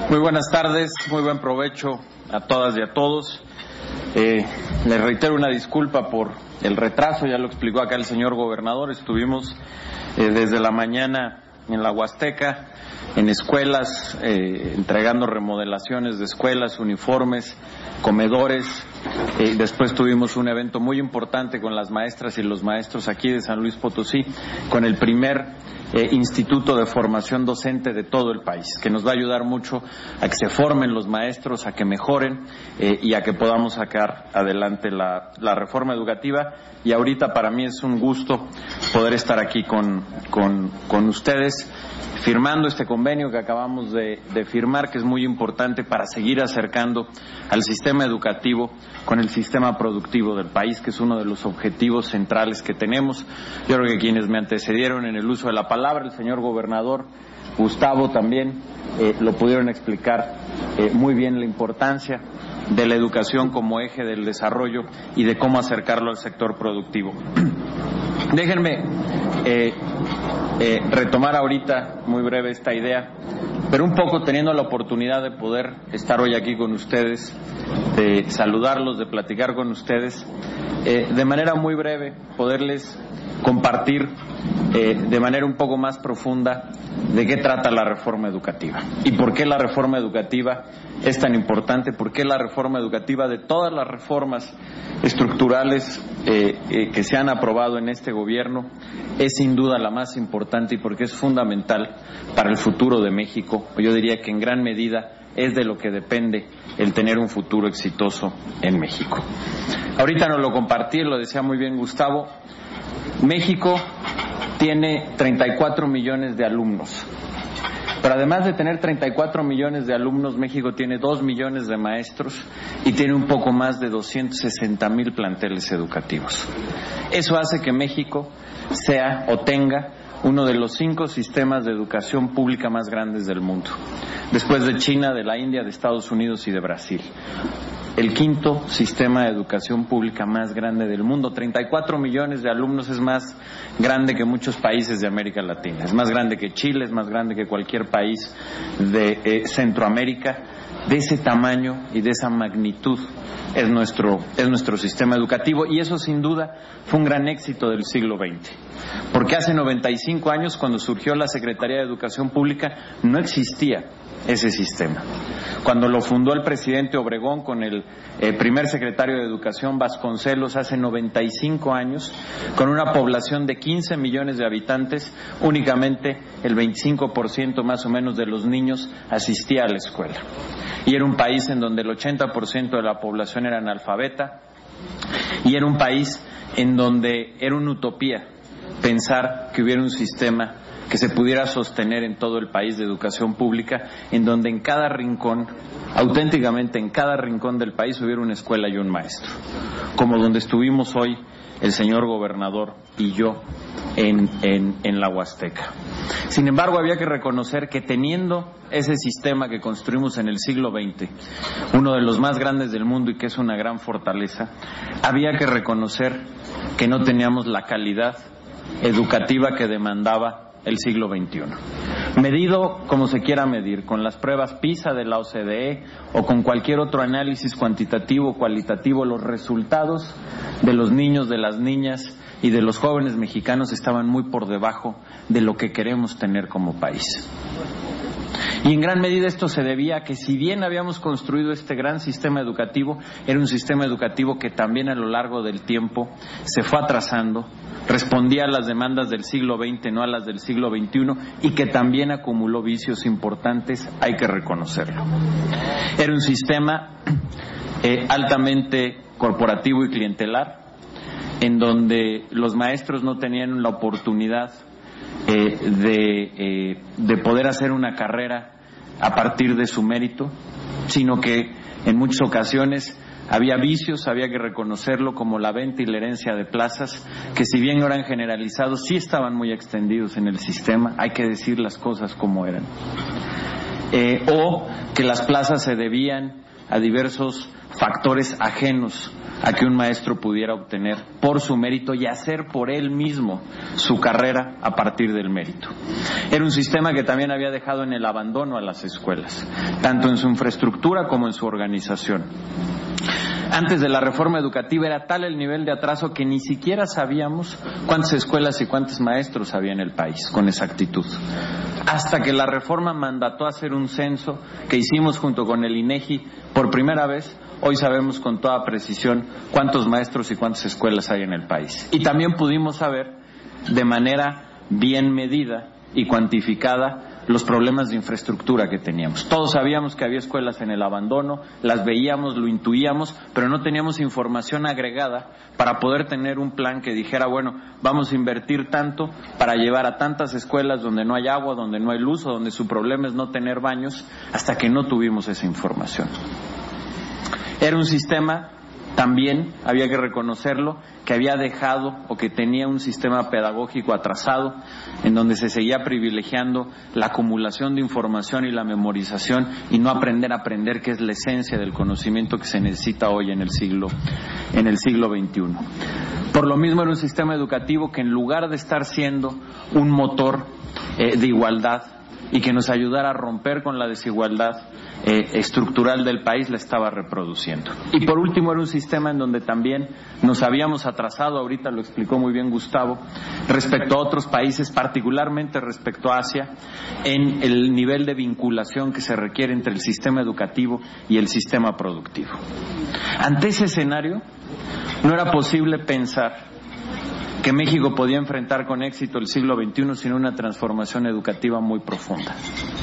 Muy buenas tardes, muy buen provecho a todas y a todos. Les reitero una disculpa por el retraso, ya lo explicó acá el señor gobernador. Estuvimos desde la mañana en la Huasteca, en escuelas, entregando remodelaciones de escuelas, uniformes, comedores. Después tuvimos un evento muy importante con las maestras y los maestros aquí de San Luis Potosí, con el primer instituto de formación docente de todo el país, que nos va a ayudar mucho a que se formen los maestros, a que mejoren y a que podamos sacar adelante la reforma educativa. Y ahorita para mí es un gusto poder estar aquí con ustedes firmando este convenio que acabamos de firmar, que es muy importante para seguir acercando al sistema educativo con el sistema productivo del país, que es uno de los objetivos centrales que tenemos. Yo creo que quienes me antecedieron en el uso de la palabra, el señor gobernador Gustavo también, lo pudieron explicar muy bien, la importancia de la educación como eje del desarrollo y de cómo acercarlo al sector productivo. Déjenme retomar ahorita muy breve esta idea, pero un poco teniendo la oportunidad de poder estar hoy aquí con ustedes, de saludarlos, de platicar con ustedes, de manera muy breve poderles compartir de manera un poco más profunda de qué trata la reforma educativa y por qué la reforma educativa es tan importante, por qué la reforma educativa, de todas las reformas estructurales que se han aprobado en este gobierno, es sin duda la más importante y porque es fundamental para el futuro de México. Yo diría que en gran medida es de lo que depende el tener un futuro exitoso en México. Ahorita nos lo compartí, lo decía muy bien Gustavo. México tiene 34 millones de alumnos, pero además de tener 34 millones de alumnos, México tiene 2 millones de maestros y tiene un poco más de 260,000 planteles educativos. Eso hace que México sea o tenga uno de los 5 sistemas de educación pública más grandes del mundo, después de China, de la India, de Estados Unidos y de Brasil. El 5º sistema de educación pública más grande del mundo. 34 millones de alumnos es más grande que muchos países de América Latina, es más grande que Chile, es más grande que cualquier país de Centroamérica. De ese tamaño y de esa magnitud es nuestro sistema educativo, y eso sin duda fue un gran éxito del siglo XX, porque hace 95 años, cuando surgió la Secretaría de Educación Pública, no existía ese sistema. Cuando lo fundó el presidente Obregón con el primer secretario de Educación, Vasconcelos, hace 95 años, con una población de 15 millones de habitantes, únicamente el 25% más o menos de los niños asistía a la escuela. Y era un país en donde el 80% de la población era analfabeta, y era un país en donde era una utopía pensar que hubiera un sistema que se pudiera sostener en todo el país de educación pública, en donde en cada rincón, auténticamente en cada rincón del país, hubiera una escuela y un maestro, como donde estuvimos hoy el señor gobernador y yo en la Huasteca. Sin embargo, había que reconocer que teniendo ese sistema que construimos en el siglo XX, uno de los más grandes del mundo y que es una gran fortaleza, había que reconocer que no teníamos la calidad educativa que demandaba el siglo XXI. Medido como se quiera medir, con las pruebas PISA de la OCDE o con cualquier otro análisis cuantitativo o cualitativo, los resultados de los niños, de las niñas y de los jóvenes mexicanos estaban muy por debajo de lo que queremos tener como país. Y en gran medida esto se debía a que, si bien habíamos construido este gran sistema educativo, era un sistema educativo que también a lo largo del tiempo se fue atrasando, respondía a las demandas del siglo XX, no a las del siglo XXI, y que también acumuló vicios importantes, hay que reconocerlo. Era un sistema altamente corporativo y clientelar, en donde los maestros no tenían la oportunidad de poder hacer una carrera a partir de su mérito, sino que en muchas ocasiones había vicios, había que reconocerlo, como la venta y la herencia de plazas, que si bien no eran generalizados, sí estaban muy extendidos en el sistema, hay que decir las cosas como eran. O que las plazas se debían a diversos factores ajenos a que un maestro pudiera obtener por su mérito y hacer por él mismo su carrera a partir del mérito. Era un sistema que también había dejado en el abandono a las escuelas, tanto en su infraestructura como en su organización. Antes de la reforma educativa era tal el nivel de atraso que ni siquiera sabíamos cuántas escuelas y cuántos maestros había en el país con exactitud. Hasta que la reforma mandató hacer un censo que hicimos junto con el INEGI por primera vez, hoy sabemos con toda precisión cuántos maestros y cuántas escuelas hay en el país. Y también pudimos saber de manera bien medida y cuantificada los problemas de infraestructura que teníamos. Todos sabíamos que había escuelas en el abandono, las veíamos, lo intuíamos, pero no teníamos información agregada para poder tener un plan que dijera, bueno, vamos a invertir tanto para llevar a tantas escuelas donde no hay agua, donde no hay luz o donde su problema es no tener baños, hasta que no tuvimos esa información. Era un sistema, también había que reconocerlo, que había dejado o que tenía un sistema pedagógico atrasado, en donde se seguía privilegiando la acumulación de información y la memorización y no aprender a aprender, que es la esencia del conocimiento que se necesita hoy en el siglo XXI. Por lo mismo era un sistema educativo que en lugar de estar siendo un motor de igualdad y que nos ayudara a romper con la desigualdad estructural del país, la estaba reproduciendo. Y por último era un sistema en donde también nos habíamos atrasado, ahorita lo explicó muy bien Gustavo, respecto a otros países, particularmente respecto a Asia, en el nivel de vinculación que se requiere entre el sistema educativo y el sistema productivo. Ante ese escenario, no era posible pensar que México podía enfrentar con éxito el siglo XXI sin una transformación educativa muy profunda.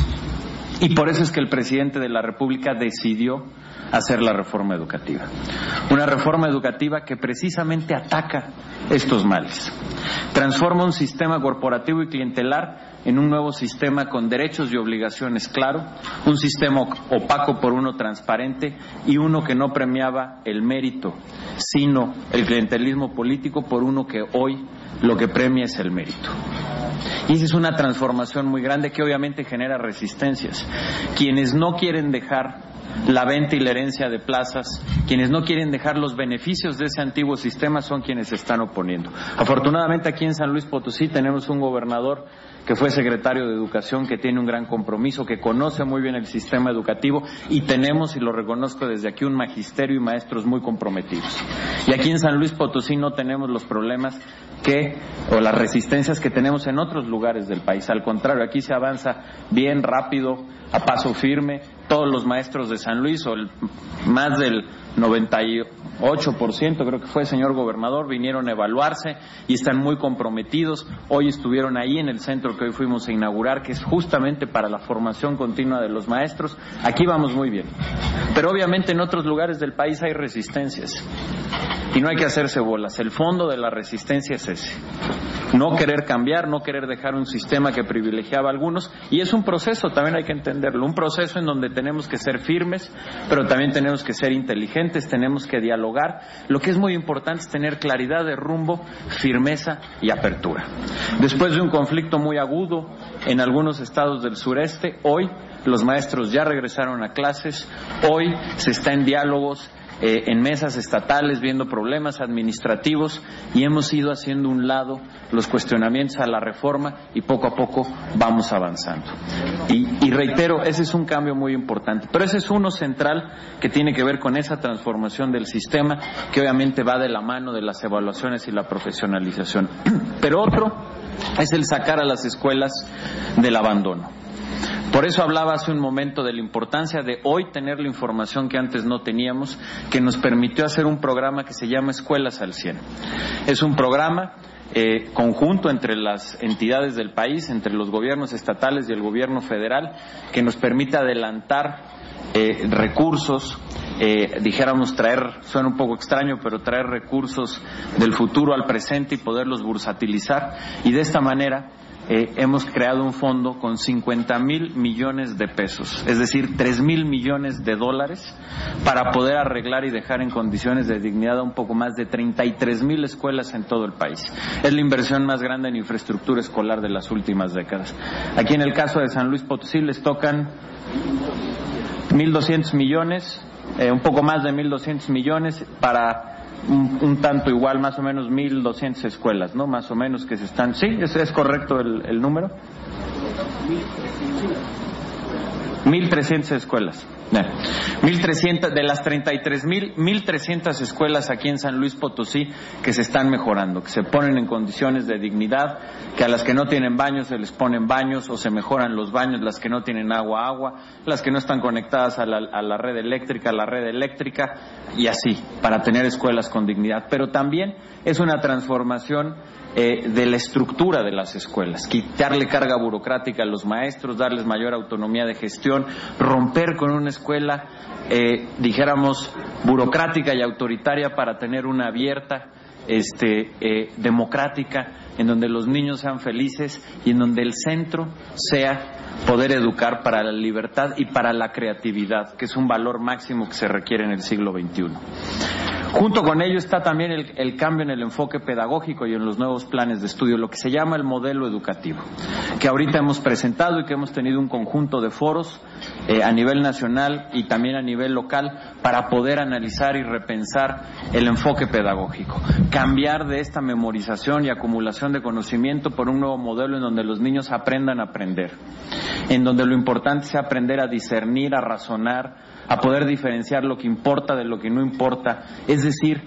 Y por eso es que el presidente de la República decidió hacer la reforma educativa. Una reforma educativa que precisamente ataca estos males. Transforma un sistema corporativo y clientelar en un nuevo sistema con derechos y obligaciones claro, un sistema opaco por uno transparente y uno que no premiaba el mérito, sino el clientelismo político por uno que hoy lo que premia es el mérito. Y esa es una transformación muy grande que obviamente genera resistencias. Quienes no quieren dejar la venta y la herencia de plazas, quienes no quieren dejar los beneficios de ese antiguo sistema son quienes se están oponiendo. Afortunadamente aquí en San Luis Potosí tenemos un gobernador que fue secretario de Educación, que tiene un gran compromiso, que conoce muy bien el sistema educativo y tenemos, y lo reconozco desde aquí, un magisterio y maestros muy comprometidos. Y aquí en San Luis Potosí no tenemos los problemas o las resistencias que tenemos en otros lugares del país. Al contrario, aquí se avanza bien, rápido, a paso firme. Todos los maestros de San Luis, o más del 98%, creo que fue, señor gobernador, vinieron a evaluarse y están muy comprometidos. Hoy estuvieron ahí en el centro que hoy fuimos a inaugurar, que es justamente para la formación continua de los maestros. Aquí vamos muy bien. Pero obviamente en otros lugares del país hay resistencias. Y no hay que hacerse bolas. El fondo de la resistencia es ese. No querer cambiar, no querer dejar un sistema que privilegiaba a algunos. Y es un proceso, también hay que entenderlo. Un proceso en donde tenemos que ser firmes, pero también tenemos que ser inteligentes, tenemos que dialogar. Lo que es muy importante es tener claridad de rumbo, firmeza y apertura. Después de un conflicto muy agudo en algunos estados del sureste, hoy los maestros ya regresaron a clases, hoy se está en diálogos en mesas estatales viendo problemas administrativos y hemos ido haciendo un lado los cuestionamientos a la reforma y poco a poco vamos avanzando. Y reitero, ese es un cambio muy importante, pero ese es uno central que tiene que ver con esa transformación del sistema que obviamente va de la mano de las evaluaciones y la profesionalización. Pero otro es el sacar a las escuelas del abandono. Por eso hablaba hace un momento de la importancia de hoy tener la información que antes no teníamos, que nos permitió hacer un programa que se llama Escuelas al 100. Es un programa conjunto entre las entidades del país, entre los gobiernos estatales y el gobierno federal, que nos permite adelantar recursos, dijéramos traer, suena un poco extraño, pero traer recursos del futuro al presente y poderlos bursatilizar, y de esta manera hemos creado un fondo con 50,000 millones de pesos, es decir, 3,000 millones de dólares, para poder arreglar y dejar en condiciones de dignidad a un poco más de 33,000 escuelas en todo el país. Es la inversión más grande en infraestructura escolar de las últimas décadas. Aquí en el caso de San Luis Potosí les tocan 1,200 millones un poco más de 1.200 millones para un tanto igual, más o menos 1.200 escuelas, ¿no? Más o menos que se están... Sí, es correcto el número. 1.300 escuelas. 1.300 de las 1.300 escuelas aquí en San Luis Potosí que se están mejorando, que se ponen en condiciones de dignidad, que a las que no tienen baños se les ponen baños o se mejoran los baños, las que no tienen agua, las que no están conectadas a la red eléctrica y así, para tener escuelas con dignidad. Pero también es una transformación de la estructura de las escuelas, quitarle carga burocrática a los maestros, darles mayor autonomía de gestión, romper con una escuela, dijéramos, burocrática y autoritaria para tener una abierta, democrática, en donde los niños sean felices y en donde el centro sea poder educar para la libertad y para la creatividad, que es un valor máximo que se requiere en el siglo XXI. Junto con ello está también el cambio en el enfoque pedagógico y en los nuevos planes de estudio, lo que se llama el modelo educativo, que ahorita hemos presentado y que hemos tenido un conjunto de foros a nivel nacional y también a nivel local para poder analizar y repensar el enfoque pedagógico, cambiar de esta memorización y acumulación de conocimiento por un nuevo modelo en donde los niños aprendan a aprender, en donde lo importante es aprender a discernir, a razonar, a poder diferenciar lo que importa de lo que no importa, es decir,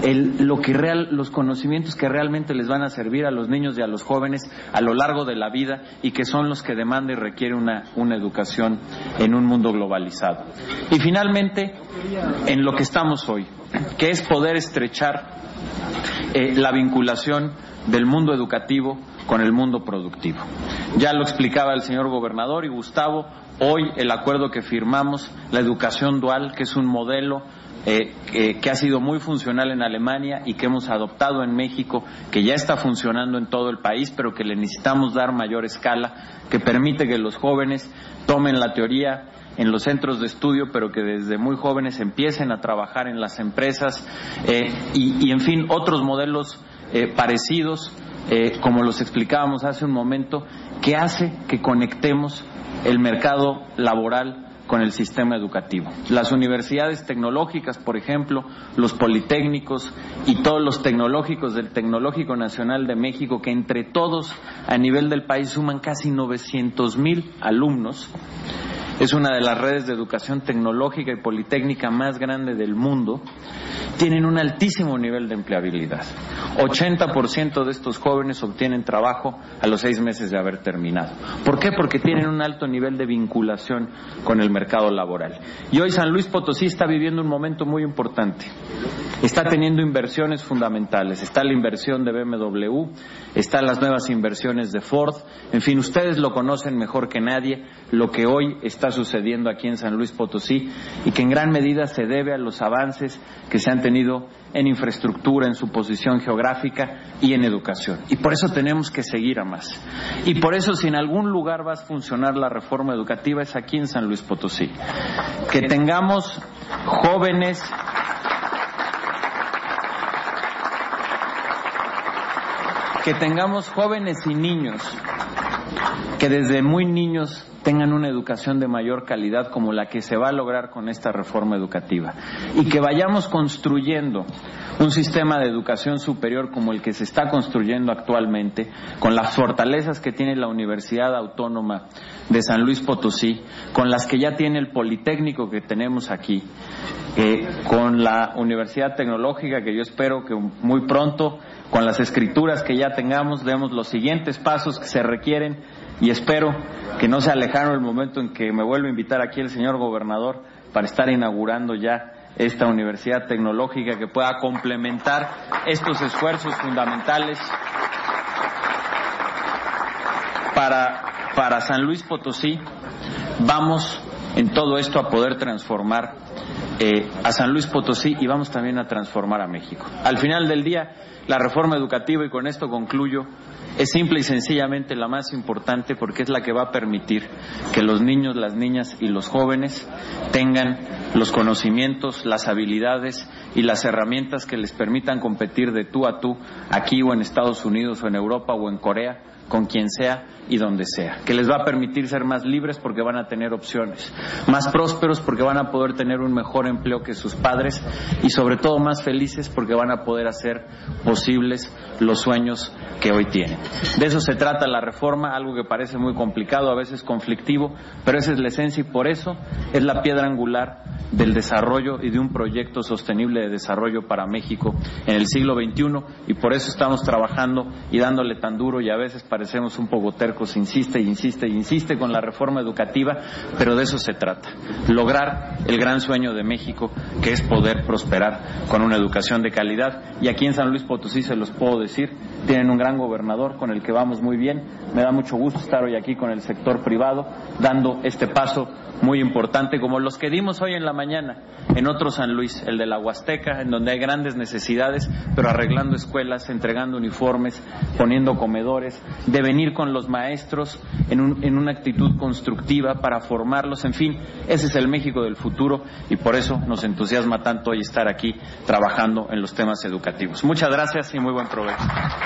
los conocimientos que realmente les van a servir a los niños y a los jóvenes a lo largo de la vida y que son los que demanda y requiere una educación en un mundo globalizado. Y finalmente, en lo que estamos hoy, que es poder estrechar la vinculación del mundo educativo con el mundo productivo. Ya lo explicaba el señor gobernador y Gustavo. Hoy el acuerdo que firmamos, la educación dual, que es un modelo que ha sido muy funcional en Alemania y que hemos adoptado en México, que ya está funcionando en todo el país, pero que le necesitamos dar mayor escala, que permite que los jóvenes tomen la teoría en los centros de estudio, pero que desde muy jóvenes empiecen a trabajar en las empresas y en fin, otros modelos parecidos, como los explicábamos hace un momento, que hace que conectemos el mercado laboral con el sistema educativo. Las universidades tecnológicas, por ejemplo, los politécnicos y todos los tecnológicos del Tecnológico Nacional de México, que entre todos a nivel del país suman casi 900,000 alumnos. Es una de las redes de educación tecnológica y politécnica más grande del mundo. Tienen un altísimo nivel de empleabilidad. 80% de estos jóvenes obtienen trabajo a los 6 meses de haber terminado. ¿Por qué? Porque tienen un alto nivel de vinculación con el mercado laboral. Y hoy San Luis Potosí está viviendo un momento muy importante. Está teniendo inversiones fundamentales. Está la inversión de BMW, están las nuevas inversiones de Ford. En fin, ustedes lo conocen mejor que nadie, lo que hoy está sucediendo aquí en San Luis Potosí y que en gran medida se debe a los avances que se han tenido en infraestructura, en su posición geográfica y en educación. Y por eso tenemos que seguir a más. Y por eso, si en algún lugar va a funcionar la reforma educativa, es aquí en San Luis Potosí. Que tengamos jóvenes y niños que desde muy niños tengan una educación de mayor calidad como la que se va a lograr con esta reforma educativa y que vayamos construyendo un sistema de educación superior como el que se está construyendo actualmente, con las fortalezas que tiene la Universidad Autónoma de San Luis Potosí, con las que ya tiene el Politécnico que tenemos aquí, con la Universidad Tecnológica que yo espero que muy pronto, con las escrituras que ya tengamos, demos los siguientes pasos que se requieren y espero que no sea lejano el momento en que me vuelva a invitar aquí el señor gobernador para estar inaugurando ya esta universidad tecnológica que pueda complementar estos esfuerzos fundamentales para San Luis Potosí. Vamos en todo esto a poder transformar a San Luis Potosí y vamos también a transformar a México. Al final del día, la reforma educativa, y con esto concluyo, es simple y sencillamente la más importante porque es la que va a permitir que los niños, las niñas y los jóvenes tengan los conocimientos, las habilidades y las herramientas que les permitan competir de tú a tú aquí o en Estados Unidos o en Europa o en Corea con quien sea y donde sea, que les va a permitir ser más libres porque van a tener opciones, más prósperos porque van a poder tener un mejor empleo que sus padres y sobre todo más felices porque van a poder hacer posibles los sueños que hoy tienen. De eso se trata la reforma, algo que parece muy complicado, a veces conflictivo, pero esa es la esencia y por eso es la piedra angular del desarrollo y de un proyecto sostenible de desarrollo para México en el siglo XXI y por eso estamos trabajando y dándole tan duro y a veces parecemos un poco tercos, insiste y insiste y insiste con la reforma educativa, pero de eso se trata, lograr el gran sueño de México que es poder prosperar con una educación de calidad y aquí en San Luis Potosí se los puedo decir, tienen un gran gobernador con el que vamos muy bien, me da mucho gusto estar hoy aquí con el sector privado dando este paso muy importante como los que dimos hoy en la mañana en otro San Luis, el de la Huasteca, en donde hay grandes necesidades, pero arreglando escuelas, entregando uniformes, poniendo comedores, de venir con los maestros en una actitud constructiva para formarlos, en fin, ese es el México del futuro y por eso nos entusiasma tanto hoy estar aquí trabajando en los temas educativos. Muchas gracias y muy buen provecho.